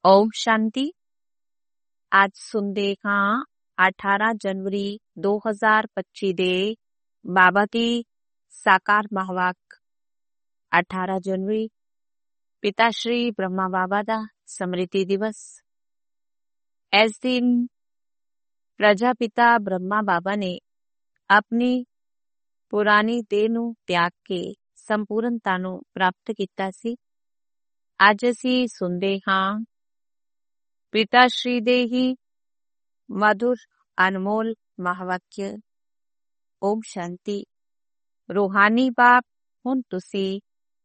ओम शांति। आज सुनते हाँ 18 जनवरी 2025 ਦੇ ਬਾਬਾ ਦੀ ਸਾਕਾਰ ਮਹਾਵਾਕ। 18 ਜਨਵਰੀ ਪਿਤਾ ਸ਼੍ਰੀ ਬ੍ਰਹਮਾ ਬਾਬਾ ਦਾ ਸਮ੍ਰਿਤੀ ਦਿਵਸ। ਇਸ ਦਿਨ ਪ੍ਰਜਾਪਿਤਾ ਬ੍ਰਹਮਾ ਬਾਬਾ ਨੇ ਆਪਣੀ ਪੁਰਾਣੀ ਦੇਹ ਨੂੰ ਤਿਆਗ ਕੇ ਸੰਪੂਰਨਤਾ ਨੂੰ ਪ੍ਰਾਪਤ ਕੀਤਾ ਸੀ। ਅੱਜ ਅਸੀਂ ਸੁਣਦੇ ਹਾਂ ਪਿਤਾ ਸ਼੍ਰੀ ਦੇ ਹੀ ਮధుਰ ਅਨਮੋਲ ਮਹਾਵਾਕਿਆ। ਓਮ ਸ਼ਾਂਤੀ। ਰੂਹਾਨੀ ਬਾਪ ਹੁਣ ਤੁਸੀਂ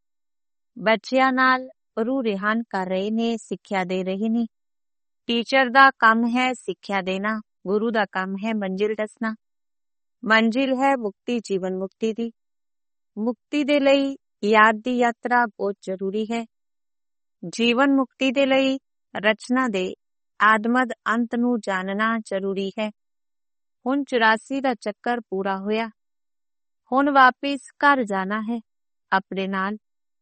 ਬੱਚਿਆਂ ਨਾਲ ਰੂਹ ਰਿਹਾਨ ਕਰ ਰਹੇ ਨੇ, ਸਿੱਖਿਆ ਦੇ ਰਹੇ ਨੇ। ਟੀਚਰ ਦਾ ਕੰਮ ਹੈ ਸਿੱਖਿਆ ਦੇਣਾ, ਗੁਰੂ ਦਾ ਕੰਮ ਹੈ ਮੰਜ਼ਿਲ ਦੱਸਣਾ। ਮੰਜ਼ਿਲ ਹੈ ਮੁਕਤੀ, ਜੀਵਨ ਮੁਕਤੀ ਦੀ। ਮੁਕਤੀ ਦੇ ਲਈ ਯਾਦ ਦੀ ਯਾਤਰਾ ਬਹੁਤ ਜ਼ਰੂਰੀ ਹੈ। ਜੀਵਨ ਮੁਕਤੀ ਦੇ ਲਈ ਰਚਨਾ ਦੇ ਆਦਮਦ ਅੰਤ ਨੂੰ ਜਾਣਨਾ ਜ਼ਰੂਰੀ ਹੈ। ਹੁਣ 84 ਦਾ ਚੱਕਰ ਪੂਰਾ ਹੋਇਆ। ਹੁਣ ਵਾਪਿਸ ਘਰ ਜਾਣਾ ਹੈ ਆਪਣੇ ਨਾਲ।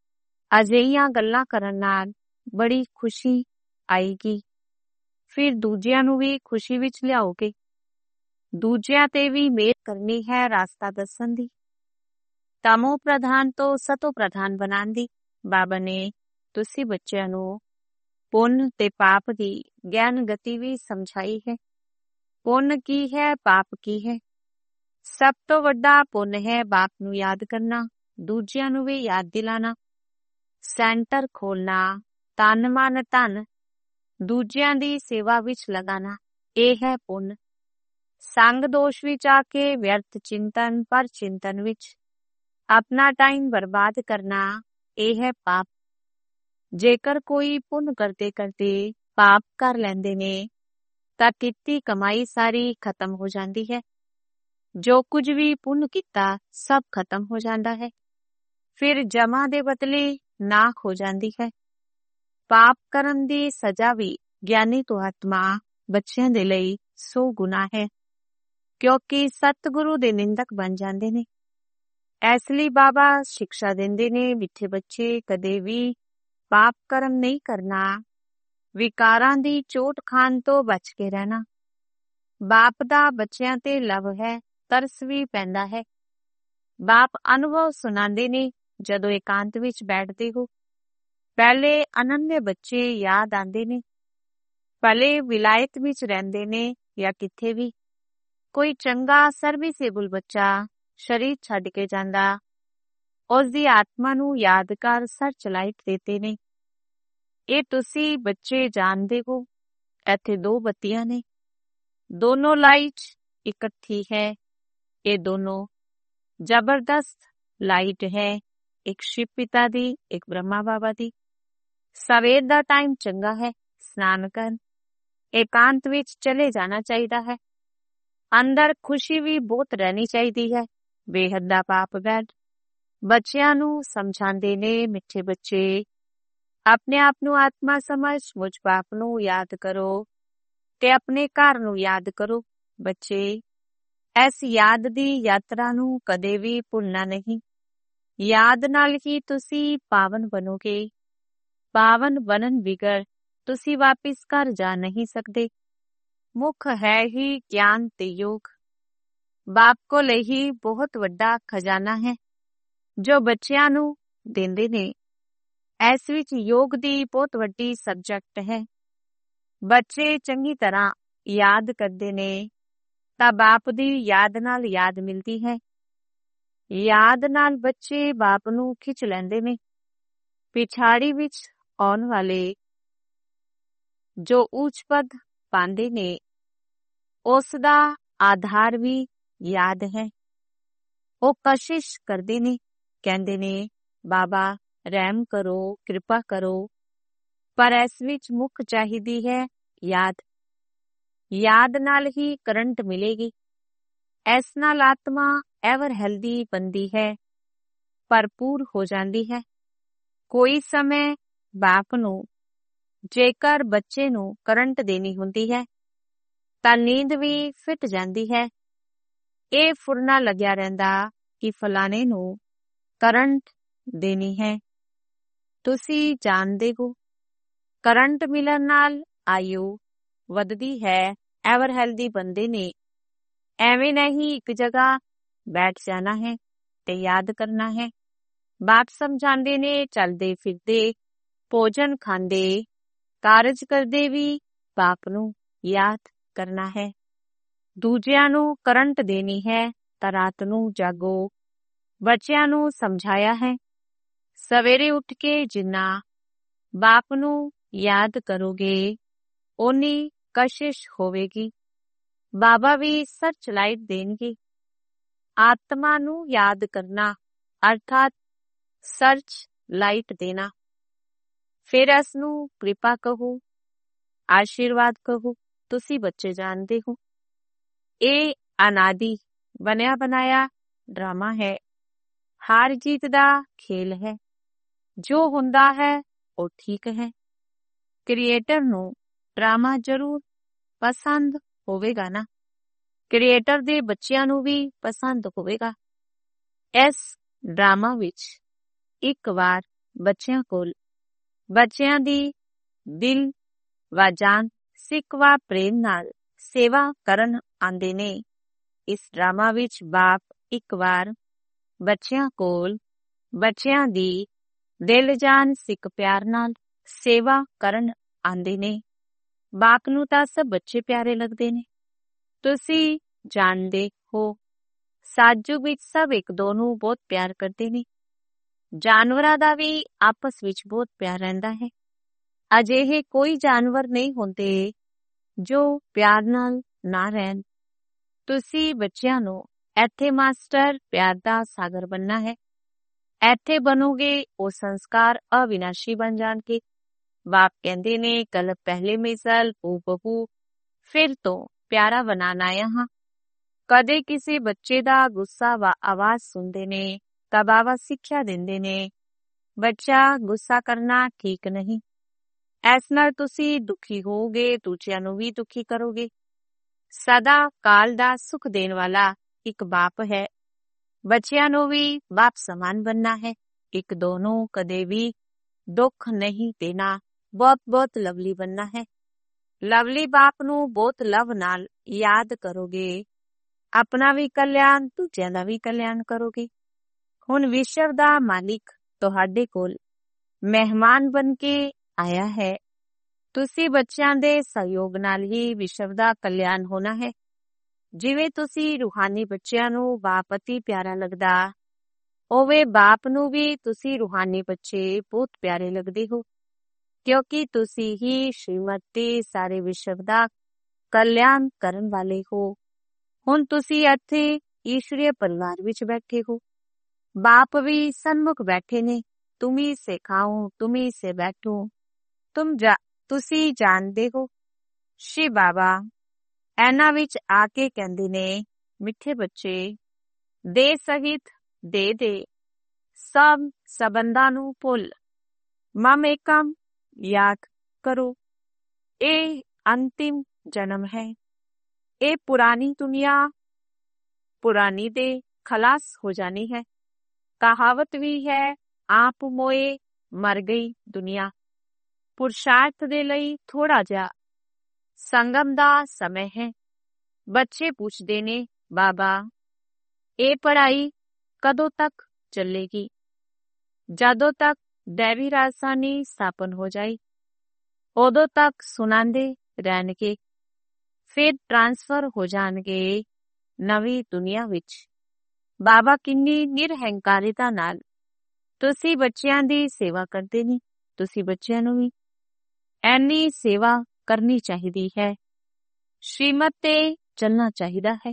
ਅਜਿਹੀਆਂ ਗੱਲਾਂ ਕਰਨ ਨਾਲ ਬੜੀ ਖੁਸ਼ੀ ਆਏਗੀ। ਫਿਰ ਦੂਜਿਆਂ ਨੂੰ ਵੀ ਖੁਸ਼ੀ ਵਿੱਚ ਲਿਆਓਗੇ। ਦੂਜਿਆਂ ਤੇ ਵੀ ਮਿਹਰ ਕਰਨੀ ਹੈ ਰਾਸਤਾ ਦੱਸਣ ਦੀ। ਤਮੋ ਪ੍ਰਧਾਨ ਤੋਂ ਸਤੋ ਪ੍ਰਧਾਨ ਬਣਾਉਣ ਦੀ। ਬਾਬਾ ਨੇ ਤੁਸੀਂ ਬੱਚਿਆਂ ਨੂੰ ਪੁੰਨ ਤੇ ਪਾਪ ਦੀ ਗਿਆਨ ਗਤੀ ਵੀ ਸਮਝਾਈ ਹੈ। ਪੁੰਨ ਕੀ ਹੈ, ਪਾਪ ਕੀ ਹੈ। ਸਭ ਤੋਂ ਵੱਡਾ ਪੁੰਨ ਹੈ ਬਾਪ ਨੂੰ ਯਾਦ ਕਰਨਾ, ਦੂਜਿਆਂ ਨੂੰ ਵੀ ਯਾਦ ਦਿਲਾਣਾ। ਸੈਂਟਰ ਖੋਲਣਾ, ਤਨ ਮਨ ਧਨ ਦੂਜਿਆਂ ਦੀ ਸੇਵਾ ਵਿੱਚ ਲਗਾਣਾ, ਇਹ ਹੈ ਪੁੰਨ। ਸੰਗ ਦੋਸ਼ ਵਿੱਚ ਆ ਕੇ ਵਿਅਰਥ ਚਿੰਤਨ ਪਰ ਚਿੰਤਨ ਵਿੱਚ ਆਪਣਾ ਟਾਈਮ ਬਰਬਾਦ ਕਰਨਾ, ਇਹ ਹੈ ਪਾਪ। ਜੇਕਰ ਕੋਈ ਪੁੰਨ ਕਰਦੇ ਕਰਦੇ ਪਾਪ ਕਰ ਲੈਂਦੇ ਨੇ ਤਾਂ ਕੀਤੀ ਕਮਾਈ ਸਾਰੀ ਖਤਮ ਹੋ ਜਾਂਦੀ ਹੈ। ਜੋ ਕੁਝ ਵੀ ਪੁੰਨ ਕੀਤਾ ਸਭ ਖਤਮ ਹੋ ਜਾਂਦਾ ਹੈ। ਫਿਰ ਜਮਾ ਦੇ ਬਦਲੇ ਨਾਖ ਹੋ ਜਾਂਦੀ ਹੈ। ਪਾਪ ਕਰਨ ਦੀ ਸਜ਼ਾ ਵੀ ਗਿਆਨੀ ਤੋਂ ਆਤਮਾ ਬੱਚਿਆਂ ਦੇ ਲਈ 100 ਗੁਣਾ ਹੈ, ਕਿਉਂਕਿ ਸਤਿਗੁਰੂ ਦੇ ਨਿੰਦਕ ਬਣ ਜਾਂਦੇ ਨੇ। ਇਸ ਲਈ ਬਾਬਾ ਸਿੱਖਿਆ ਦਿੰਦੇ ਨੇ, ਮਿੱਠੇ ਬੱਚੇ ਕਦੇ ਵੀ ਪਾਪ ਕਰਮ ਨਹੀਂ ਕਰਨਾ, ਵਿਕਾਰਾਂ ਦੀ ਚੋਟ ਖਾਣ ਤੋਂ ਬਚ ਕੇ ਰਹਿਣਾ। ਬਾਪ ਦਾ ਬੱਚਿਆਂ ਤੇ ਲਵ ਹੈ, ਤਰਸ ਵੀ ਪੈਂਦਾ ਹੈ। ਬਾਪ ਅਨੁਭਵ ਸੁਣਾਉਂਦੇ ਨੇ ਜਦੋਂ ਇਕਾਂਤ ਵਿੱਚ ਬੈਠਦੇ ਹੋ। ਪਹਿਲੇ ਅਨੰਨਯ ਬੱਚੇ ਯਾਦ ਆਉਂਦੇ ਨੇ। ਭਲੇ ਵਿਲਾਇਤ ਵਿੱਚ ਰਹਿੰਦੇ ਨੇ ਜਾਂ ਕਿੱਥੇ ਵੀ। ਕੋਈ ਚੰਗਾ ਸਰਵਿਸੇਬਲ ਬੱਚਾ ਸ਼ਰੀਰ ਛੱਡ ਕੇ ਜਾਂਦਾ, ਉਸ ਦੀ ਆਤਮਾ ਨੂੰ ਯਾਦ ਕਰ ਸਰਚ ਲਾਈਟ ਦੇਤੇ ਨੇ। ਇਹ ਤੁਸੀਂ ਬੱਚੇ ਜਾਣਦੇ ਹੋ। ਇੱਥੇ 2 ਬੱਤੀਆਂ ਨੇ, ਦੋਨੋਂ ਲਾਈਟ ਇਕੱਠੀ ਹੈ। ਇਹ ਦੋਨੋਂ ਜ਼ਬਰਦਸਤ ਲਾਈਟ ਹੈ, ਇੱਕ ਸ਼ਿਵ ਪਿਤਾ ਦੀ, ਇੱਕ ਬ੍ਰਹਮਾ ਬਾਬਾ ਦੀ। ਸਵੇਰ ਦਾ ਟਾਈਮ ਚੰਗਾ ਹੈ, ਸਨਾਨ ਕਰਨ ਇਕਾਂਤ ਵਿੱਚ ਚਲੇ ਜਾਣਾ ਚਾਹੀਦਾ ਹੈ। ਅੰਦਰ ਖੁਸ਼ੀ ਵੀ ਬਹੁਤ ਰਹਿਣੀ ਚਾਹੀਦੀ ਹੈ। ਬੇਹੱਦ ਦਾ ਪਾਪ ਬੈਡ ਬੱਚਿਆਂ ਨੂੰ ਸਮਝਾਉਂਦੇ ਨੇ, ਮਿੱਠੇ ਬੱਚੇ ਆਪਣੇ ਆਪ ਨੂੰ ਆਤਮਾ ਸਮਝ ਮੁਝ ਬਾਪ ਨੂੰ ਯਾਦ ਕਰੋ ਤੇ ਆਪਣੇ ਘਰ ਨੂੰ ਯਾਦ ਕਰੋ। ਬੱਚੇ ਇਸ ਯਾਦ ਦੀ ਯਾਤਰਾ ਨੂੰ ਕਦੇ ਵੀ ਭੁੱਲਣਾ ਨਹੀਂ। ਯਾਦ ਨਾਲ ਹੀ ਤੁਸੀਂ ਪਾਵਨ ਬਣੋਗੇ। ਪਾਵਨ ਬਣਨ ਬਿਗਰ ਤੁਸੀਂ ਵਾਪਿਸ ਘਰ ਜਾ ਨਹੀਂ ਸਕਦੇ। ਮੁੱਖ ਹੈ ਹੀ ਗਿਆਨ ਤੇ ਯੋਗ। ਬਾਪ ਕੋਲ ਹੀ ਬਹੁਤ ਵੱਡਾ ਖਜ਼ਾਨਾ ਹੈ ਜੋ ਬੱਚਿਆਂ ਨੂੰ ਦਿੰਦੇ ਨੇ। ਇਸ ਵਿੱਚ ਯੋਗ ਦੀ ਬਹੁਤ ਵੱਡੀ ਸਬਜੈਕਟ ਹੈ। ਬੱਚੇ ਚੰਗੀ ਤਰ੍ਹਾਂ ਯਾਦ ਕਰਦੇ ਨੇ ਤਾਂ ਬਾਪ ਦੀ ਯਾਦ ਨਾਲ ਯਾਦ ਮਿਲਦੀ ਹੈ। ਯਾਦ ਨਾਲ ਬੱਚੇ ਬਾਪ ਨੂੰ ਖਿੱਚ ਲੈਂਦੇ ਨੇ। ਪਿਛਾੜੀ ਵਿੱਚ ਆਉਣ ਵਾਲੇ ਜੋ ਉੱਚ ਪਦ ਪਾਉਂਦੇ ਨੇ, ਉਸ ਦਾ ਆਧਾਰ ਵੀ ਯਾਦ ਹੈ। ਉਹ ਕਸ਼ਿਸ਼ ਕਰਦੇ ਨੇ, ਕਹਿੰਦੇ ਨੇ ਬਾਬਾ ਰਹਿਮ ਕਰੋ, ਕਿਰਪਾ ਕਰੋ, ਪਰ ਇਸ ਵਿੱਚ ਮੁੱਖ ਚਾਹੀਦੀ ਹੈ ਯਾਦ। ਯਾਦ ਨਾਲ ਹੀ ਕਰੰਟ ਮਿਲੇਗੀ। ਇਸ ਨਾਲ ਆਤਮਾ ਐਵਰ ਹੈਲਦੀ ਬਣਦੀ ਹੈ, ਭਰਪੂਰ ਹੋ ਜਾਂਦੀ ਹੈ। ਕੋਈ ਸਮੇਂ ਬਾਪ ਨੂੰ ਜੇਕਰ ਬੱਚੇ ਨੂੰ ਕਰੰਟ ਦੇਣੀ ਹੁੰਦੀ ਹੈ ਤਾਂ ਨੀਂਦ ਵੀ ਫਿੱਟ ਜਾਂਦੀ ਹੈ। ਇਹ ਫੁਰਨਾ ਲੱਗਿਆ ਰਹਿੰਦਾ ਕਿ ਫਲਾਣੇ ਨੂੰ ਕਰੰਟ ਦੇਣੀ ਹੈ। ਤੁਸੀਂ ਜਾਣਦੇ ਹੋ ਕਰੰਟ ਮਿਲਣ ਨਾਲ ਆਯੂ ਵੱਧਦੀ ਹੈ। ਐਵਰ ਹੈਲਦੀ ਬੰਦੇ ਨੇ। ਐਵੇਂ ਨਹੀਂ ਇੱਕ ਜਗ੍ਹਾ ਬੈਠ ਜਾਣਾ ਹੈ ਤੇ ਯਾਦ ਕਰਨਾ ਹੈ। ਬਾਪ ਸਮਝਾਉਂਦੇ ਨੇ, ਚਲਦੇ ਫਿਰਦੇ, ਭੋਜਨ ਖਾਂਦੇ, ਕਾਰਜ ਕਰਦੇ ਵੀ ਬਾਪ ਨੂੰ ਯਾਦ ਕਰਨਾ ਹੈ। ਦੂਜਿਆਂ ਨੂੰ ਕਰੰਟ ਦੇਣੀ ਹੈ ਤਾਂ ਰਾਤ ਨੂੰ ਜਾਗੋ। ਬੱਚਿਆਂ ਨੂੰ ਸਮਝਾਇਆ ਹੈ, ਸਵੇਰੇ ਉੱਠ ਕੇ ਜਿੰਨਾ ਬਾਪ ਨੂੰ ਯਾਦ ਕਰੋਗੇ ਓਨੀ ਕਸ਼ਿਸ਼ ਹੋਵੇਗੀ। ਬਾਬਾ ਵੀ ਸਰਚ ਲਾਈਟ ਦੇਣਗੇ। ਆਤਮਾ ਨੂੰ ਯਾਦ ਕਰਨਾ ਅਰਥਾਤ ਸਰਚ ਲਾਈਟ ਦੇਣਾ। ਫਿਰ ਇਸ ਨੂੰ ਕਿਰਪਾ ਕਹੋ, ਆਸ਼ੀਰਵਾਦ ਕਹੋ। ਤੁਸੀਂ ਬੱਚੇ ਜਾਣਦੇ ਹੋ ਇਹ ਅਨਾਦਿ ਬਣਿਆ ਬਣਾਇਆ ਡਰਾਮਾ ਹੈ। ਹਾਰ ਜੀਤ ਦਾ ਖੇਲ ਹੈ। ਜੋ ਹੁੰਦਾ ਹੈ ਉਹ ਠੀਕ ਹੈ। ਕ੍ਰੀਏਟਰ ਨੂੰ ਡਰਾਮਾ ਜ਼ਰੂਰ ਪਸੰਦ ਹੋਵੇਗਾ ਨਾ। ਕ੍ਰੀਏਟਰ ਦੇ ਬੱਚਿਆਂ ਨੂੰ ਵੀ ਪਸੰਦ ਹੋਵੇਗਾ। ਇਸ ਡਰਾਮਾ ਵਿੱਚ ਇੱਕ ਵਾਰ ਬੱਚਿਆਂ ਕੋਲ ਬੱਚਿਆਂ ਦੀ ਦਿਲ ਵਾ ਜਾਨ ਸਿੱਖ ਵਾ ਪ੍ਰੇਮ ਨਾਲ ਸੇਵਾ ਕਰਨ ਆਉਂਦੇ ਨੇ। ਇਸ ਡਰਾਮਾ ਵਿੱਚ ਬਾਪ ਇੱਕ ਵਾਰ ਬੱਚਿਆਂ ਕੋਲ ਬੱਚਿਆਂ ਦੀ ਦਿਲ ਜਾਨ ਸਿੱਖ ਪਿਆਰ ਨਾਲ ਸੇਵਾ ਕਰਨ ਆਉਂਦੇ ਨੇ। ਬਾਪ ਨੂੰ ਤਾਂ ਸਭ ਬੱਚੇ ਪਿਆਰੇ ਲੱਗਦੇ ਨੇ। ਤੁਸੀਂ ਜਾਣਦੇ ਹੋ ਸਾਜੂ ਵਿੱਚ ਸਭ ਇੱਕ ਦੋ ਨੂੰ ਬਹੁਤ ਪਿਆਰ ਕਰਦੇ ਨੇ। ਜਾਨਵਰਾਂ ਦਾ ਵੀ ਆਪਸ ਵਿੱਚ ਬਹੁਤ ਪਿਆਰ ਰਹਿੰਦਾ ਹੈ। ਅਜਿਹੇ ਕੋਈ ਜਾਨਵਰ ਨਹੀਂ ਹੁੰਦੇ ਜੋ ਪਿਆਰ ਨਾਲ ਨਾ ਰਹਿਣ। ਤੁਸੀਂ ਬੱਚਿਆਂ ਨੂੰ ਇੱਥੇ ਮਾਸਟਰ ਪਿਆਰ ਦਾ ਸਾਗਰ ਬਣਨਾ ਹੈ। ਇੱਥੇ ਬਣੋਗੇ ਉਹ ਸੰਸਕਾਰ ਅਵਿਨਾਸ਼ੀ ਬਣ ਜਾਣਗੇ। ਬਾਪ ਕਹਿੰਦੇ ਨੇ, ਕਲ ਪਹਿਲੇ ਮਿਸਲ ਬਹੂ ਫਿਰ ਤੋਂ ਪਿਆਰਾ ਬਣਾਉਣ ਆਇਆ ਹਾਂ। ਕਦੇ ਕਿਸੇ ਬੱਚੇ ਦਾ ਗੁੱਸਾ ਵਾ ਆਵਾਜ਼ ਸੁਣਦੇ ਨੇ ਤਾਂ ਬਾਬਾ ਸਿੱਖਿਆ ਦਿੰਦੇ ਨੇ, ਬੱਚਾ ਗੁੱਸਾ ਕਰਨਾ ਠੀਕ ਨਹੀਂ। ਇਸ ਨਾਲ ਤੁਸੀਂ ਦੁਖੀ ਹੋਗੇ, ਦੂਜਿਆਂ ਨੂੰ ਵੀ ਦੁਖੀ ਕਰੋਗੇ। ਸਦਾ ਕਾਲ ਦਾ ਸੁਖ ਦੇਣ ਵਾਲਾ ਇੱਕ ਬਾਪ ਹੈ। ਬੱਚਿਆਂ ਨੂੰ ਵੀ ਬਾਪ ਸਮਾਨ ਬਣਨਾ ਹੈ। ਇੱਕ ਦੋ ਨੂੰ ਕਦੇ ਵੀ ਦੁੱਖ ਨਹੀਂ ਦੇਣਾ। ਬਹੁਤ ਬਹੁਤ ਲਵਲੀ ਬਣਨਾ ਹੈ। ਲਵਲੀ ਬਾਪ ਨੂੰ ਬਹੁਤ ਲਵ ਨਾਲ ਯਾਦ ਕਰੋਗੇ। ਆਪਣਾ ਵੀ ਕਲਿਆਣ, ਦੂਜਿਆਂ ਦਾ ਵੀ ਕਲਿਆਣ ਕਰੋਗੇ। ਹੁਣ ਵਿਸ਼ਵ ਦਾ ਮਾਲਿਕ ਤੁਹਾਡੇ ਕੋਲ ਮਹਿਮਾਨ ਬਣ ਕੇ ਆਇਆ ਹੈ। ਤੁਸੀਂ ਬੱਚਿਆਂ ਦੇ ਸਹਿਯੋਗ ਨਾਲ ਹੀ ਵਿਸ਼ਵ ਦਾ ਕਲਿਆਣ ਹੋਣਾ ਹੈ। ਜਿਵੇਂ ਤੁਸੀਂ ਰੂਹਾਨੀ ਬੱਚਿਆਂ ਨੂੰ ਬਾਪ ਅਤੀ ਪਿਆਰਾ ਲੱਗਦਾ, ਉਵੇਂ ਬਾਪ ਨੂੰ ਵੀ ਤੁਸੀਂ ਰੂਹਾਨੀ ਬੱਚੇ ਬਹੁਤ ਪਿਆਰੇ ਲੱਗਦੇ ਹੋ, ਕਿਉਂਕਿ ਤੁਸੀਂ ਹੀ ਸ਼੍ਰੀਮਤ ਤੇ ਸਾਰੇ ਵਿਸ਼ਵ ਦਾ ਕਲਿਆਣ ਕਰਨ ਵਾਲੇ ਹੋ। ਹੁਣ ਤੁਸੀਂ ਇੱਥੇ ਈਸ਼ਵਰੀ ਪਰਿਵਾਰ ਵਿੱਚ ਬੈਠੇ ਹੋ। ਬਾਪ ਵੀ ਸਨਮੁਖ ਬੈਠੇ ਨੇ। ਤੁਮੀ ਸੇ ਖਾਓ, ਤੁਮੀ ਸੇ ਬੈਠੋ। ਤੁਸੀਂ ਜਾਣਦੇ ਹੋ ਸ਼੍ਰੀ ਬਾਬਾ ਇਹਨਾਂ ਵਿੱਚ ਆ ਕੇ ਕਹਿੰਦੇ ਨੇ, ਮਿੱਠੇ ਬੱਚੇ, ਦੇ ਸਹਿਤ ਦੇ ਸਭ ਸਬੰਧਾਂ ਨੂੰ ਭੁੱਲ ਮਮ ਏਕਮ ਯਾਦ ਕਰੋ। ਇਹ ਅੰਤਿਮ ਜਨਮ ਹੈ। ਇਹ ਪੁਰਾਣੀ ਦੁਨੀਆ ਪੁਰਾਣੀ ਦੇ ਖਲਾਸ ਹੋ ਜਾਣੀ ਹੈ। ਕਹਾਵਤ ਵੀ ਹੈ, ਆਪ ਮੋਏ ਮਰ ਗਈ ਦੁਨੀਆ। ਪੁਰਸ਼ਾਰਥ ਦੇ ਲਈ ਥੋੜਾ ਜਿਹਾ ਸੰਗਮ ਦਾ ਸਮੇਂ ਹੈ। ਬੱਚੇ ਪੁੱਛਦੇ ਨੇ, ਬਾਬਾ ਇਹ ਪੜ੍ਹਾਈ ਕਦੋਂ ਤੱਕ ਚੱਲੇਗੀ? ਜਦੋਂ ਤੱਕ ਦੇਵੀ ਰਾਜਧਾਨੀ ਸਥਾਪਨ ਹੋ ਜਾਏ ਉਦੋਂ ਤੱਕ ਸੁਣਾਉਂਦੇ ਰਹਿਣਗੇ। ਫਿਰ ਟ੍ਰਾਂਸਫਰ ਹੋ ਜਾਣਗੇ ਨਵੀਂ ਦੁਨੀਆ ਵਿੱਚ। ਬਾਬਾ ਕਿੰਨੀ ਨਿਰਹੰਕਾਰਿਤਾ ਨਾਲ ਤੁਸੀਂ ਬੱਚਿਆਂ ਦੀ ਸੇਵਾ ਕਰਦੇ ਨੇ। ਤੁਸੀਂ ਬੱਚਿਆਂ ਨੂੰ ਵੀ ਐਨੀ ਸੇਵਾ ਕਰਨੀ ਚਾਹੀਦੀ ਹੈ। ਸ਼੍ਰੀਮਤ ਤੇ ਚੱਲਣਾ ਚਾਹੀਦਾ ਹੈ।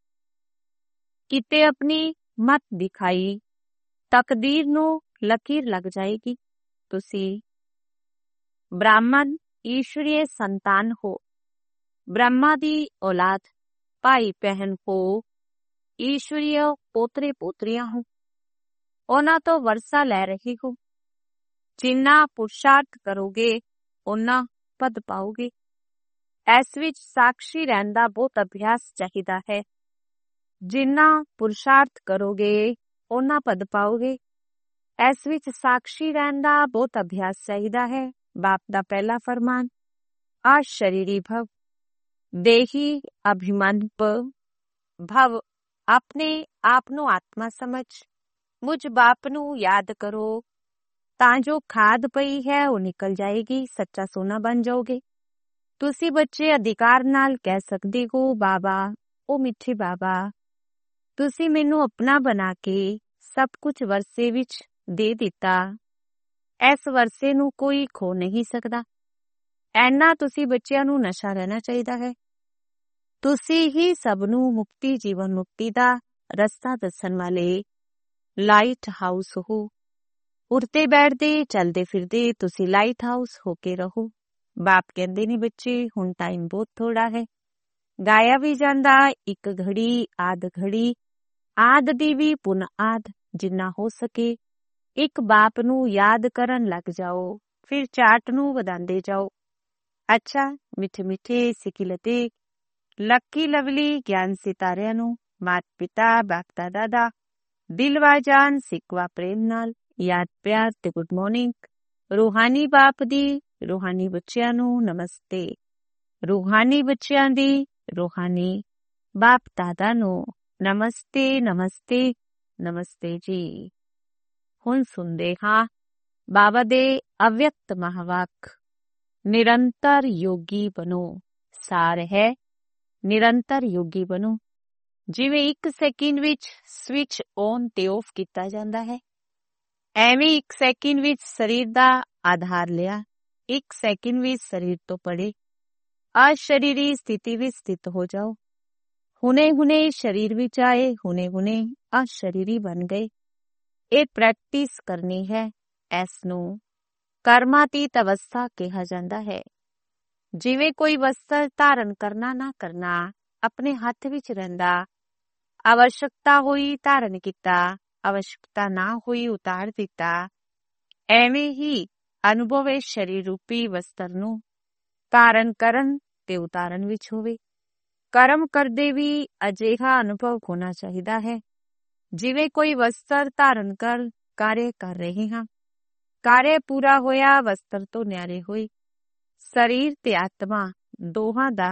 ਕਿਤੇ ਆਪਣੀ ਮਤ ਦਿਖਾਈ ਤਕਦੀਰ ਨੂੰ ਲਕੀਰ ਲੱਗ ਜਾਏਗੀ। ਤੁਸੀਂ ਬ੍ਰਾਹਮਣ ਈਸ਼ਵਰੀਏ ਸੰਤਾਨ ਹੋ। ਬ੍ਰਹਮਾ ਦੀ ਔਲਾਦ ਭਾਈ ਭੈਣ ਹੋ। ਈਸ਼ਵਰੀਏ ਪੋਤਰੇ ਪੋਤਰੀਆਂ ਹੋ। ਉਹਨਾਂ ਤੋਂ ਵਰਸਾ ਲੈ ਰਹੇ ਹੋ। ਜਿੰਨਾ ਪੁਰਸ਼ਾਰਥ ਕਰੋਗੇ ਓਨਾ ਪਦ ਪਾਓਗੇ। ਇਸ ਵਿੱਚ ਸਾਖਸ਼ੀ ਰਹਿਣ ਦਾ ਬਹੁਤ ਅਭਿਆਸ ਚਾਹੀਦਾ ਹੈ। ਜਿੰਨਾ ਪੁਰਸ਼ਾਰਥ ਕਰੋਗੇ ਓਨਾ ਪਦ ਪਾਓਗੇ। ਇਸ ਵਿੱਚ ਸਾਖਸ਼ੀ ਰਹਿਣ ਦਾ ਬਹੁਤ ਅਭਿਆਸ ਚਾਹੀਦਾ ਹੈ। बाप दा पहला फरमान, अशरीरी भव, देही अभिमानप भव। अपने आप ਨੂੰ ਆਤਮਾ ਸਮਝ ਮੁਝ ਬਾਪ ਨੂੰ ਯਾਦ ਕਰੋ ਤਾਂ ਜੋ ਖਾਦ ਪਈ ਹੈ ਉਹ ਨਿਕਲ ਜਾਏਗੀ, ਸੱਚਾ ਸੋਨਾ ਬਣ ਜਾਓਗੇ। ਤੁਸੀਂ ਬੱਚੇ ਅਧਿਕਾਰ ਨਾਲ ਕਹਿ ਸਕਦੇ ਹੋ, ਬਾਬਾ ਉਹ ਮਿੱਠੇ ਬਾਬਾ, ਤੁਸੀਂ ਮੈਨੂੰ ਆਪਣਾ ਬਣਾ ਕੇ ਸਭ ਕੁਝ ਵਰਸੇ ਵਿੱਚ ਦੇ ਦਿੱਤਾ। ਇਸ ਵਰਸੇ ਨੂੰ ਕੋਈ ਖੋ ਨਹੀਂ ਸਕਦਾ। ਐਨਾ ਤੁਸੀਂ ਬੱਚਿਆਂ ਨੂੰ ਨਸ਼ਾ ਰਹਿਣਾ ਚਾਹੀਦਾ ਹੈ। ਤੁਸੀਂ ਹੀ ਸਭ ਨੂੰ ਮੁਕਤੀ, ਜੀਵਨ ਮੁਕਤੀ ਦਾ ਰਸਤਾ ਦੱਸਣ ਵਾਲੇ ਲਾਈਟ ਹਾਊਸ ਹੋ। ਉੜਦੇ ਬੈਠਦੇ ਚਲਦੇ ਫਿਰਦੇ ਤੁਸੀਂ ਲਾਈਟ ਹਾਊਸ ਹੋ ਕੇ ਰਹੋ। ਬਾਪ ਕਹਿੰਦੇ ਨੇ ਬੱਚੇ ਹੁਣ ਟਾਈਮ ਬਹੁਤ ਥੋੜਾ ਹੈ, ਗਾਇਆ ਵੀ ਜਾਂਦਾ ਇੱਕ ਘੜੀ ਆਧ ਘੜੀ, ਆਦ ਦੀ ਵੀ ਪੁਨ ਆਦ, ਜਿੰਨਾ ਹੋ ਸਕੇ ਇੱਕ ਬਾਪ ਨੂੰ ਯਾਦ ਕਰਨ ਲੱਗ ਜਾਓ, ਫਿਰ ਚਾਟ ਨੂੰ ਵਧਾਉਂਦੇ ਜਾਓ। ਅੱਛਾ ਮਿੱਠੇ ਮਿੱਠੇ ਸਿੱਖਿਲਤੇ ਲੱਕੀ ਲਵਲੀ ਗਿਆਨ ਸਿਤਾਰਿਆਂ ਨੂੰ ਮਾਤ ਪਿਤਾ ਬਾਪ ਦਾਦਾ ਦਾ ਦਿਲਵਾ ਜਾਨ ਸਿੱਖਵਾ ਪ੍ਰੇਮ ਨਾਲ ਯਾਦ ਪਿਆਰ ਤੇ ਗੁੱਡ ਮਾਰਨਿੰਗ। ਰੂਹਾਨੀ ਬਾਪ ਦੀ ਰੂਹਾਨੀ ਬੱਚਿਆਂ ਨੂੰ ਨਮਸਤੇ। ਰੂਹਾਨੀ ਬੱਚਿਆਂ ਦੀ ਰੂਹਾਨੀ ਬਾਪ ਦਾਦਾ ਨੂੰ ਨਮਸਤੇ ਨਮਸਤੇ ਨਮਸਤੇ ਜੀ। ਹੁਣ ਸੁਣਦੇ ਹਾਂ ਬਾਬਾ ਦੇ ਅਵਿਅਕਤ ਮਹਾਵਾਕ, ਨਿਰੰਤਰ ਯੋਗੀ ਬਣੋ। ਸਾਰ ਹੈ ਨਿਰੰਤਰ ਯੋਗੀ ਬਣੋ। ਜਿਵੇਂ ਇੱਕ ਸੈਕਿੰਡ ਵਿੱਚ ਸਵਿਚ ਔਨ ਤੇ ਆਫ ਕੀਤਾ ਜਾਂਦਾ ਹੈ, ਐਵੇਂ ਇੱਕ ਸੈਕਿੰਡ ਵਿੱਚ ਸਰੀਰ ਦਾ ਆਧਾਰ ਲਿਆ, ਇੱਕ ਸੈਕਿੰਡ ਵਿੱਚ ਸਰੀਰ ਤੋਂ ਪਰੇ ਅਸ਼ਰੀਰੀ ਸਥਿਤੀ ਵਿੱਚ ਸਥਿਤ ਹੋ ਜਾਓ। ਹੁਣੇ ਹੁਣੇ ਸਰੀਰ ਵਿੱਚ ਆਏ, ਹੁਣੇ ਹੁਣੇ ਅਸ਼ਰੀਰੀ ਬਣ ਗਏ। ਇਹ ਪ੍ਰੈਕਟਿਸ ਕਰਨੀ ਹੈ। ਇਸ ਨੂੰ ਕਰਮਾਤੀਤ ਅਵਸਥਾ ਕਿਹਾ ਜਾਂਦਾ ਹੈ। ਜਿਵੇਂ ਕੋਈ ਵਸਤਰ ਧਾਰਨ ਕਰਨਾ ਨਾ ਕਰਨਾ ਆਪਣੇ ਹੱਥ ਵਿੱਚ ਰਹਿੰਦਾ, ਆਵਸ਼ਕਤਾ ਹੋਈ ਧਾਰਨ ਕੀਤਾ, ਆਵਸ਼ਕਤਾ ਨਾ ਹੋਈ ਉਤਾਰ ਦਿੱਤਾ, ਐਵੇਂ ਹੀ ਅਨੁਭਵ ਇਸ ਸਰੀਰ ਰੂਪੀ ਵਸਤਰ ਨੂੰ ਧਾਰਨ ਕਰਨ ਤੇ ਉਤਾਰਨ ਵਿੱਚ ਹੋਵੇ। ਕਰਮ ਕਰਦੇ ਵੀ ਅਜਿਹਾ ਅਨੁਭਵ ਹੋਣਾ ਚਾਹੀਦਾ ਹੈ ਜਿਵੇਂ ਕੋਈ ਵਸਤਰ ਧਾਰਨ ਕਰ ਕਾਰਜ ਕਰ ਰਹੇ ਹਾਂ। ਕਾਰਜ ਪੂਰਾ ਹੋਇਆ, ਵਸਤਰ ਤੋਂ ਨਿਆਰੇ ਹੋਏ। ਸਰੀਰ ਤੇ ਆਤਮਾ ਦੋਹਾਂ ਦਾ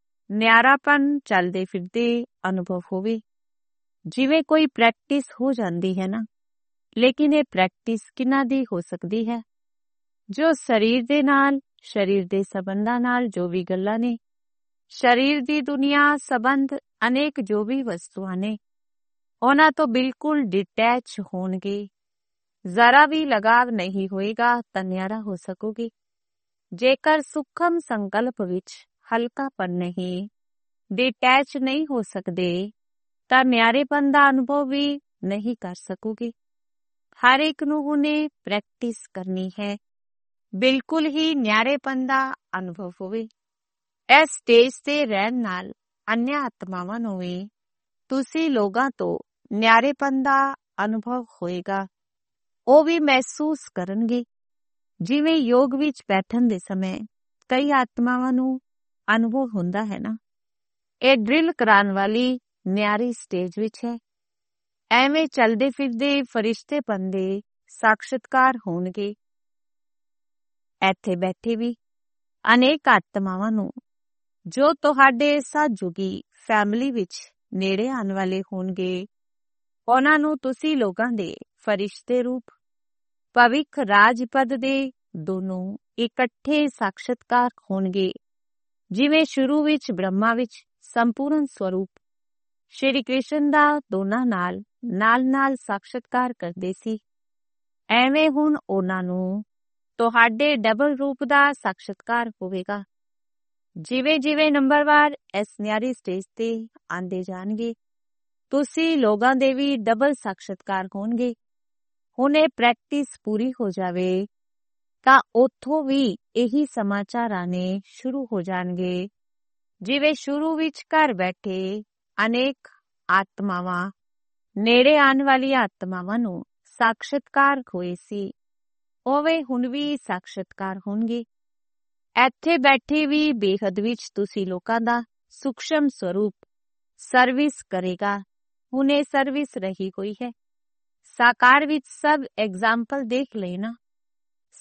ਨਿਆਰਾਪਨ ਚੱਲਦੇ ਫਿਰਦੇ ਅਨੁਭਵ ਹੋਵੇ। ਜਿਵੇਂ ਕੋਈ ਪ੍ਰੈਕਟਿਸ ਹੋ ਜਾਂਦੀ ਹੈ ਨਾ, ਲੇਕਿਨ ਇਹ ਪ੍ਰੈਕਟਿਸ ਕਿਹਨਾਂ ਦੀ ਹੋ ਸਕਦੀ ਹੈ? ਜੋ ਸਰੀਰ ਦੇ ਨਾਲ, ਸਰੀਰ ਦੇ ਸੰਬੰਧਾਂ ਨਾਲ ਜੋ ਵੀ ਗੱਲਾਂ ਨੇ, ਸਰੀਰ ਦੀ ਦੁਨੀਆ ਸੰਬੰਧ ਅਨੇਕ ਜੋ ਵੀ ਵਸਤੂਆਂ ਨੇ, ਉਹਨਾਂ ਤੋਂ ਬਿਲਕੁਲ ਡਿਟੈਚ ਹੋਣਗੇ। ਜ਼ਰਾ ਵੀ ਲਗਾਵ ਨਹੀਂ ਹੋਏਗਾ ਤਾਂ ਨਿਆਰਾ ਹੋ ਸਕੋਗੇ। ਜੇਕਰ ਸੂਖਮ ਸੰਕਲਪ ਵਿੱਚ ਹਲਕਾਪਨ ਨਹੀਂ, ਡਿਟੈਚ ਨਹੀਂ ਹੋ ਸਕਦੇ, ਤਾਂ ਨਿਆਰੇਪਨ ਦਾ ਅਨੁਭਵ ਵੀ ਨਹੀਂ ਕਰ ਸਕੋਗੇ। ਹਰ ਇੱਕ ਨੂੰ ਹੁਣੇ ਪ੍ਰੈਕਟਿਸ ਕਰਨੀ ਹੈ, ਬਿਲਕੁਲ ਹੀ ਨਿਆਰੇਪਨ ਦਾ ਅਨੁਭਵ ਹੋਵੇ। ਇਸ ਸਟੇਜ ਤੇ ਰਹਿਣ ਨਾਲ ਅਨਿਆ ਆਤਮਾਵਾਂ ਨੂੰ ਵੀ ਤੁਸੀਂ ਲੋਕਾਂ ਤੋਂ ਨਿਆਰੇਪਨ ਦਾ ਅਨੁਭਵ ਹੋਏਗਾ। ਉਹ ਵੀ ਮਹਿਸੂਸ ਕਰਨਗੇ। ਜਿਵੇਂ ਯੋਗ ਵਿੱਚ ਬੈਠਣ ਦੇ ਸਮੇਂ ਕਈ ਆਤਮਾਵਾਂ ਨੂੰ ਅਨੁਭਵ ਹੁੰਦਾ ਹੈ ਨਾ, ਇਹ ਡਰਿਲ ਕਰਾਉਣ ਵਾਲੀ ਨਿਆਰੀ ਸਟੇਜ ਵਿੱਚ ਹੈ। ਐਵੇਂ ਚਲਦੇ ਫਿਰਦੇ ਫਰਿਸ਼ਤੇਪਨ ਦੇ ਸਾਖਸ਼ਾਤਕਾਰ ਹੋਣਗੇ। ਇੱਥੇ ਬੈਠੇ ਵੀ ਅਨੇਕ ਆਤਮਾਵਾਂ ਨੂੰ ਜੋ ਤੁਹਾਡੇ ਸਹਿਯੋਗੀ ਫੈਮਿਲੀ ਵਿੱਚ ਨੇੜੇ ਆਉਣ ਵਾਲੇ ਹੋਣਗੇ, ਉਹਨਾਂ ਨੂੰ ਤੁਸੀਂ ਲੋਕਾਂ ਦੇ ਫਰਿਸ਼ਤੇ ਰੂਪ ਭਵਿੱਖ ਰਾਜਪਦ ਦੇ ਦੋਨੋਂ ਇਕੱਠੇ ਸਾਖਸ਼ਾਤਕਾਰ ਹੋਣਗੇ। ਜਿਵੇਂ ਸ਼ੁਰੂ ਵਿੱਚ ਬ੍ਰਹਮਾ ਵਿੱਚ ਸੰਪੂਰਨ ਸਰੂਪ ਸ਼੍ਰੀ ਕ੍ਰਿਸ਼ਨ ਦਾ ਦੋਨਾਂ ਨਾਲ ਨਾਲ ਸਾਖਸ਼ਾਤਕਾਰ ਕਰਦੇ ਸੀ, ਐਵੇਂ ਹੁਣ ਉਹਨਾਂ ਨੂੰ ਤੁਹਾਡੇ ਡਬਲ ਰੂਪ ਦਾ ਸਾਖਸ਼ਾਤਕਾਰ ਹੋਵੇਗਾ। ਜਿਵੇਂ ਜਿਵੇਂ ਨੰਬਰਵਾਰ ਇਸ ਨਿਆਰੀ ਸਟੇਜ ਤੇ ਆਂਦੇ ਜਾਣਗੇ, ਤੁਸੀਂ ਲੋਕਾਂ ਦੇ ਵੀ ਡਬਲ ਸਾਖਸ਼ਾਤਕਾਰ ਹੋਣਗੇ। ਹੁਣ ਇਹ ਪ੍ਰੈਕਟਿਸ ਪੂਰੀ ਹੋ ਜਾਵੇ ਤਾਂ ਉੱਥੋਂ ਵੀ ਇਹੀ ਸਮਾਚਾਰ ਆਣੇ ਸ਼ੁਰੂ ਹੋ ਜਾਣਗੇ। ਜਿਵੇਂ ਸ਼ੁਰੂ ਵਿੱਚ ਘਰ ਬੈਠੇ ਅਨੇਕ ਆਤਮਾਵਾਂ ਨੇੜੇ ਆਉਣ ਵਾਲੀਆਂ ਆਤਮਾਵਾਂ ਨੂੰ ਸਾਖਸ਼ਾਤਕਾਰ ਹੋਏ ਸੀ, ਉਵੇਂ ਹੁਣ ਵੀ ਸਾਖਸ਼ਾਤਕਾਰ ਹੋਣਗੇ। ਇੱਥੇ ਬੈਠੇ ਵੀ ਬੇਹੱਦ ਵਿੱਚ ਤੁਸੀਂ ਲੋਕਾਂ ਦਾ ਸੂਖਸ਼ਮ ਸਰੂਪ ਸਰਵਿਸ ਕਰੇਗਾ। ਹੁਣ ਇਹ ਸਰਵਿਸ ਰਹੀ ਹੋਈ ਹੈ। ਸਾਕਾਰ ਵਿੱਚ ਸਭ ਐਗਜ਼ਾਮਪਲ ਦੇਖ ਲੈਣਾ।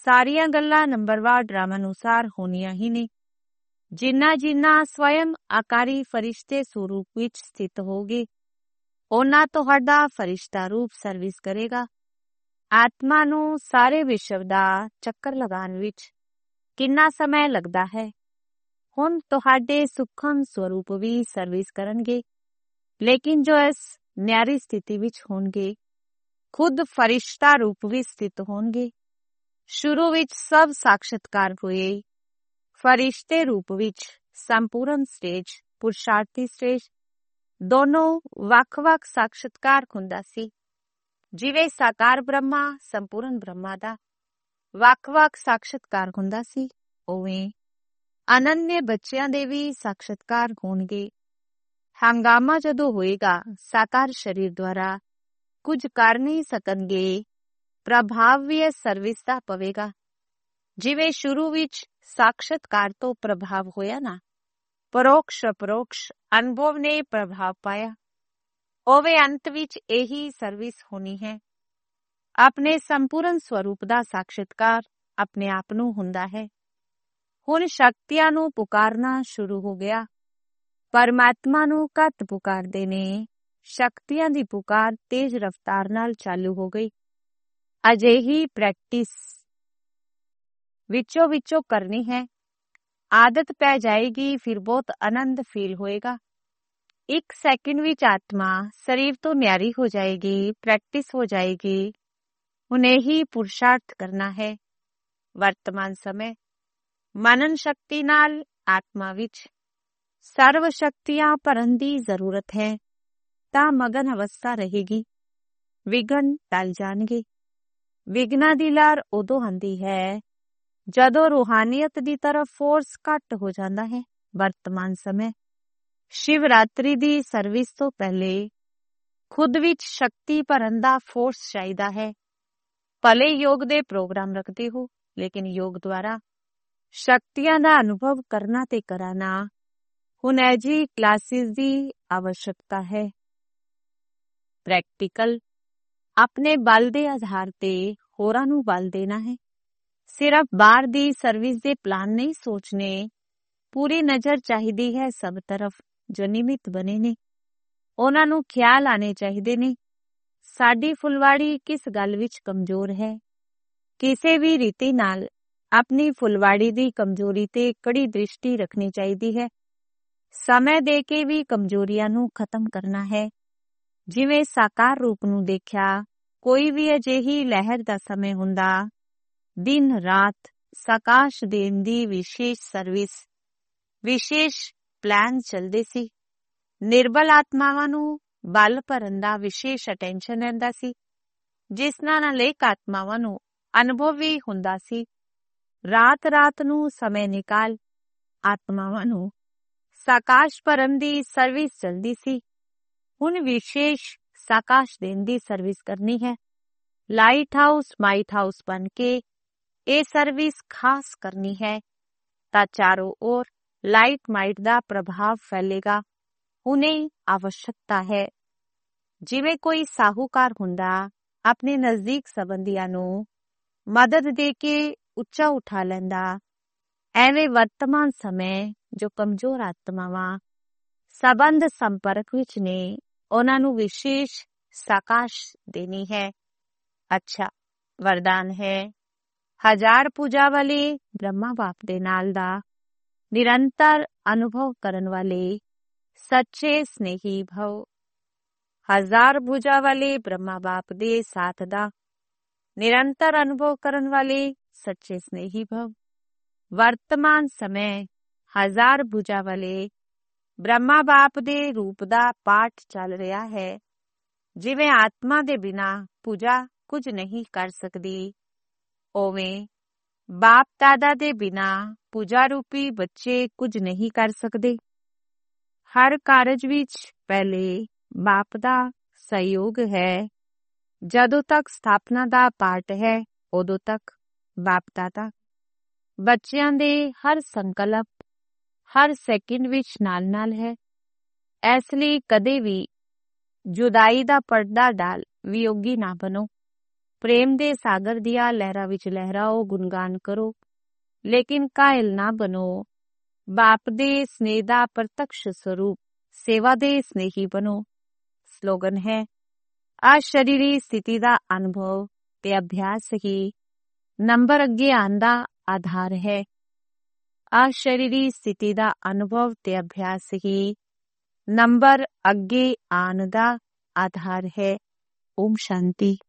ਸਾਰੀਆਂ ਗੱਲਾਂ ਨੰਬਰਵਾਰ ਡਰਾਮਾ ਅਨੁਸਾਰ ਹੋਣੀਆਂ ਹੀ ਨੇ। ਜਿਨ੍ਹਾਂ ਸਵਯੰ ਆਕਾਰੀ ਫਰਿਸ਼ਤੇ ਸਰੂਪ ਵਿੱਚ ਸਥਿਤ ਹੋਗੇ, ਉਹਨਾਂ ਤੁਹਾਡਾ ਫਰਿਸ਼ਤਾ ਰੂਪ ਸਰਵਿਸ ਕਰੇਗਾ। ਆਤਮਾ ਨੂੰ ਸਾਰੇ ਵਿਸ਼ਵ ਦਾ ਚੱਕਰ ਲਗਾਉਣ ਵਿੱਚ ਕਿੰਨਾ ਸਮਾਂ ਲੱਗਦਾ ਹੈ? ਹੁਣ ਤੁਹਾਡੇ ਸੂਖਮ ਸਰੂਪ ਵੀ ਸਰਵਿਸ ਕਰਨਗੇ, ਲੇਕਿਨ ਜੋ ਇਸ ਨਿਆਰੀ ਸਥਿਤੀ ਵਿੱਚ ਹੋਣਗੇ, ਖੁਦ ਫਰਿਸ਼ਤਾ ਰੂਪ ਵਿੱਚ ਸਥਿਤ ਹੋਣਗੇ। ਸ਼ੁਰੂ ਵਿੱਚ ਸਭ ਸਾਖਸ਼ਤਕਾਰ ਹੋਏ ਫਰਿਸ਼ਤੇ ਰੂਪ ਵਿੱਚ। ਸੰਪੂਰਨ ਸਟੇਜ, ਪੁਰਸ਼ਾਰਥੀ ਸਟੇਜ, ਦੋਨੋਂ ਵੱਖ-ਵੱਖ ਸਾਖਸ਼ਤਕਾਰ ਹੁੰਦਾ ਸੀ। ਜਿਵੇਂ ਸਾਕਾਰ ਬ੍ਰਹਮਾ, ਸੰਪੂਰਨ ਬ੍ਰਹਮਾ ਦਾ ਵੱਖ-ਵੱਖ ਸਾਖਸ਼ਤਕਾਰ ਹੁੰਦਾ ਸੀ, ਉਵੇਂ ਅਨੰਨਯ ਬੱਚਿਆਂ ਦੇ ਵੀ ਸਾਖਸ਼ਤਕਾਰ ਹੋਣਗੇ। ਹੰਗਾਮਾ ਜਦੋਂ ਹੋਏਗਾ, ਸਾਕਾਰ ਸਰੀਰ ਦੁਆਰਾ ਕੁਝ ਕਰ ਨਹੀਂ ਸਕਣਗੇ, ਪ੍ਰਭਾਵ ਵੀ ਇਸ ਸਰਵਿਸ ਦਾ ਪਵੇਗਾ। ਜਿਵੇਂ ਸ਼ੁਰੂ ਵਿੱਚ ਸਾਖਸ਼ਤਕਾਰ ਤੋਂ ਪ੍ਰਭਾਵ ਹੋਇਆ ਨਾ, ਪਰੋਕਸ਼ ਅਪਰੋਕਸ਼ ਅਨੁਭਵ ਨੇ ਪ੍ਰਭਾਵ ਪਾਇਆ, ਉਵੇਂ ਅੰਤ ਵਿੱਚ ਇਹੀ ਸਰਵਿਸ ਹੋਣੀ ਹੈ। ਆਪਣੇ ਸੰਪੂਰਨ ਸਵਰੂਪ ਦਾ ਸਾਖਸ਼ਤਕਾਰ ਆਪਣੇ ਆਪ ਨੂੰ ਹੁੰਦਾ ਹੈ। ਹੁਣ ਸ਼ਕਤੀਆਂ ਨੂੰ ਪੁਕਾਰਨਾ ਸ਼ੁਰੂ ਹੋ ਗਿਆ। ਪਰਮਾਤਮਾ ਨੂੰ ਘੱਟ ਪੁਕਾਰਦੇ ਨੇ, ਸ਼ਕਤੀਆਂ ਦੀ ਪੁਕਾਰ ਤੇਜ਼ ਰਫ਼ਤਾਰ ਨਾਲ ਚਾਲੂ ਹੋ ਗਈ। ਅਜਿਹੀ ਪ੍ਰੈਕਟਿਸ ਵਿੱਚੋਂ ਕਰਨੀ ਹੈ। ਆਦਤ ਪੈ ਜਾਏਗੀ, ਫਿਰ ਬਹੁਤ ਆਨੰਦ ਫੀਲ ਹੋਏਗਾ। 1 ਸੈਕਿੰਡ ਵਿੱਚ ਆਤਮਾ ਸਰੀਰ ਤੋਂ ਨਿਆਰੀ ਹੋ ਜਾਏਗੀ, ਪ੍ਰੈਕਟਿਸ ਹੋ ਜਾਏਗੀ। ਹੁਣ ਇਹੀ ਪੁਰਸ਼ਾਰਥ ਕਰਨਾ ਹੈ। ਵਰਤਮਾਨ ਸਮੇਂ ਮਨਨ ਸ਼ਕਤੀ ਨਾਲ ਆਤਮਾ ਵਿੱਚ ਸਰਵ ਸ਼ਕਤੀਆਂ ਭਰਨ ਦੀ ਜ਼ਰੂਰਤ ਹੈ, ਤਾਂ ਮਗਨ ਅਵਸਥਾ ਰਹੇਗੀ। ਵਿਘਨ ਟਲ ਜਾਣਗੇ। ਵਿਘਨਾਂ ਦੀ ਲਹਿਰ ਉਦੋਂ ਆਉਂਦੀ ਹੈ ਜਦੋਂ ਰੂਹਾਨੀਅਤ ਦੀ ਤਰਫ ਫੋਰਸ ਘੱਟ ਹੋ ਜਾਂਦਾ ਹੈ। ਵਰਤਮਾਨ ਸਮੇਂ ਸ਼ਿਵਰਾਤਰੀ ਦੀ ਸਰਵਿਸ ਤੋਂ ਪਹਿਲੇ ਖੁਦ ਵਿੱਚ ਸ਼ਕਤੀ ਭਰਨ ਦਾ ਫੋਰਸ ਚਾਹੀਦਾ ਹੈ। ਭਲੇ ਯੋਗ ਦੇ ਪ੍ਰੋਗਰਾਮ ਰੱਖਦੇ ਹੋ, ਲੇਕਿਨ ਯੋਗ ਦੁਆਰਾ ਸ਼ਕਤੀਆਂ ਦਾ ਅਨੁਭਵ ਕਰਨਾ ਤੇ ਕਰਾਣਾ, ਹੁਣ ਅਜਿਹੀ ਕਲਾਸਿਸ ਦੀ ਆਵਸ਼ਕਤਾ ਹੈ। ਪ੍ਰੈਕਟੀਕਲ ਆਪਣੇ ਬਲ ਦੇ ਆਧਾਰ ਤੇ ਹੋਰਾਂ ਨੂੰ ਬਲ ਦੇਣਾ ਹੈ। ਸਿਰਫ ਬਾਹਰ ਦੀ ਸਰਵਿਸ ਦੇ ਪਲਾਨ ਨਹੀਂ ਸੋਚਣੇ, ਪੂਰੀ ਨਜ਼ਰ ਚਾਹੀਦੀ ਹੈ ਸਭ ਤਰਫ। ਜੋ ਨਿਮਿਤ ਬਣੇ ਨੇ ਉਹਨਾਂ ਨੂੰ ਖਿਆਲ ਆਣੇ ਚਾਹੀਦੇ ਨੇ, ਸਾਡੀ ਫੁਲਵਾੜੀ ਕਿਸ ਗੱਲ ਵਿੱਚ ਕਮਜ਼ੋਰ ਹੈ। ਕਿਸੇ ਵੀ ਰੀਤੀ ਨਾਲ ਆਪਣੀ ਫੁਲਵਾੜੀ ਦੀ ਕਮਜ਼ੋਰੀ ਤੇ ਕੜੀ ਦ੍ਰਿਸ਼ਟੀ ਰੱਖਣੀ ਚਾਹੀਦੀ ਹੈ। ਸਮੇਂ ਦੇ ਕੇ ਵੀ ਕਮਜ਼ੋਰੀਆਂ ਨੂੰ ਖਤਮ ਕਰਨਾ ਹੈ। ਜਿਵੇਂ ਸਾਕਾਰ ਰੂਪ ਨੂੰ ਦੇਖਿਆ, ਕੋਈ ਵੀ ਅਜਿਹੀ ਲਹਿਰ ਦਾ ਸਮੇਂ ਹੁੰਦਾ, ਦਿਨ ਰਾਤ ਸਕਾਸ਼ ਦੇਣ ਦੀ ਵਿਸ਼ੇਸ਼ ਸਰਵਿਸ, ਵਿਸ਼ੇਸ਼ ਪਲਾਨ ਚੱਲਦੇ ਸੀ। ਨਿਰਬਲ ਆਤਮਾਵਾਂ ਨੂੰ ਬਲ ਭਰਨ ਦਾ ਵਿਸ਼ੇਸ਼ ਅਟੈਂਸ਼ਨ ਰਹਿੰਦਾ ਸੀ, ਜਿਸ ਨਾਲ ਅਨੇਕ ਆਤਮਾਵਾਂ ਨੂੰ ਅਨੁਭਵ ਵੀ ਹੁੰਦਾ ਸੀ। ਰਾਤ ਨੂੰ ਸਮੇਂ ਨਿਕਾਲ ਆਤਮਾਵਾਂ ਨੂੰ ਸਾਕਾਸ਼ ਭਰਨ ਦੀ ਸਰਵਿਸ ਚਲਦੀ ਸੀ। ਹੁਣ ਵਿਸ਼ੇਸ਼ ਸਾਕਾਸ਼ ਦੇਣ ਦੀ ਸਰਵਿਸ ਕਰਨੀ ਹੈ। ਲਾਈਟ ਹਾਊਸ ਮਾਈਟ ਹਾਊਸ ਬਣ ਕੇ ਇਹ ਸਰਵਿਸ ਖਾਸ ਕਰਨੀ ਹੈ, ਤਾਂ ਚਾਰੋਂ ओर ਲਾਈਟ ਮਾਈਟ ਦਾ ਪ੍ਰਭਾਵ ਫੈਲੇਗਾ। ਹੁਣੇ ਆਵਸ਼ਕਤਾ ਹੈ। ਜਿਵੇਂ ਕੋਈ ਸਾਹੂਕਾਰ ਹੁੰਦਾ ਆਪਣੇ ਨਜ਼ਦੀਕ ਸੰਬੰਧੀਆਂ ਨੂੰ ਮਦਦ ਦੇ ਕੇ ਉੱਚਾ ਉਠਾ ਲੈਂਦਾ, ਐਵੇਂ ਵਰਤਮਾਨ ਸਮੇਂ ਜੋ ਕਮਜ਼ੋਰ ਆਤਮਾਵਾਂ ਸੰਬੰਧ ਸੰਪਰਕ ਵਿੱਚ ਨੇ, ਉਹਨਾਂ ਨੂੰ ਵਿਸ਼ੇਸ਼ ਸਾਕਾਸ਼ ਦੇਣੀ ਹੈ। ਅੱਛਾ ਵਰਦਾਨ ਹੈ, 1000 ਪੂਜਾ ਵਾਲੇ ਬ੍ਰਹਮਾ ਬਾਪ ਦੇ ਨਾਲ ਦਾ ਨਿਰੰਤਰ ਅਨੁਭਵ ਕਰਨ ਵਾਲੇ ਸੱਚੇ ਸਨੇਹੀ ਭਵ। 1000 ਭੁਜਾ ਵਾਲੇ ਬ੍ਰਹਮਾ ਬਾਪ ਦੇ ਸਾਥ ਦਾ ਨਿਰੰਤਰ ਅਨੁਭਵ ਕਰਨ ਵਾਲੇ ਸੱਚੇ ਸਨੇਹੀ ਭਵ। ਵਰਤਮਾਨ ਸਮੇਂ 1000 ਭੁਜਾ ਵਾਲੇ ਬ੍ਰਹਮਾ ਬਾਪ ਦੇ ਰੂਪ ਦਾ ਪਾਠ ਚੱਲ ਰਿਹਾ ਹੈ। ਜਿਵੇਂ ਆਤਮਾ ਦੇ ਬਿਨਾਂ ਪੂਜਾ ਕੁਝ ਨਹੀਂ ਕਰ ਸਕਦੀ, ਉਵੇਂ ਬਾਪ ਦਾਦਾ ਦੇ ਬਿਨਾਂ ਪੂਜਾ ਰੂਪੀ ਬੱਚੇ ਕੁਝ ਨਹੀਂ ਕਰ ਸਕਦੇ। ਹਰ ਕਾਰਜ ਵਿੱਚ ਪਹਿਲੇ ਬਾਪ ਦਾ ਸਹਿਯੋਗ ਹੈ। ਜਦੋਂ ਤੱਕ ਸਥਾਪਨਾ ਦਾ ਪਾਠ ਹੈ, ਉਦੋਂ ਤੱਕ ਬਾਪ ਦਾਦਾ ਬੱਚਿਆਂ ਦੇ ਹਰ ਸੰਕਲਪ, ਹਰ ਸੈਕਿੰਡ ਵਿੱਚ ਨਾਲ ਹੈ। ਇਸ ਲਈ ਕਦੇ ਵੀ ਜੁਦਾਈ ਦਾ ਪਰਦਾ ਡਾਲ ਵਿਯੋਗੀ ਨਾ ਬਣੋ। ਪ੍ਰੇਮ ਦੇ ਸਾਗਰ ਦੀਆਂ ਲਹਿਰਾਂ ਵਿੱਚ ਲਹਿਰਾਓ, ਗੁਣਗਾਨ ਕਰੋ, ਲੇਕਿਨ ਕਾਇਲ ਨਾ ਬਣੋ। ਬਾਪ ਦੇ ਸਨੇਹ ਦਾ ਪ੍ਰਤੱਖ ਸਰੂਪ ਸੇਵਾ ਦੇ ਸਨੇਹੀ ਬਣੋ। ਸਲੋਗਨ ਹੈ, ਅਸ਼ਰੀਰੀ ਸਥਿਤੀ ਦਾ ਅਨੁਭਵ ਤੇ ਅਭਿਆਸ ਹੀ ਨੰਬਰ ਅੱਗੇ ਆਉਣ ਦਾ ਆਧਾਰ ਹੈ। ਅਸ਼ਰੀਰੀ ਸਥਿਤੀ ਦਾ ਅਨੁਭਵ ਤੇ ਅਭਿਆਸ ਹੀ ਨੰਬਰ ਅੱਗੇ ਆਉਣ ਦਾ ਆਧਾਰ ਹੈ। ਓਮ ਸ਼ਾਂਤੀ।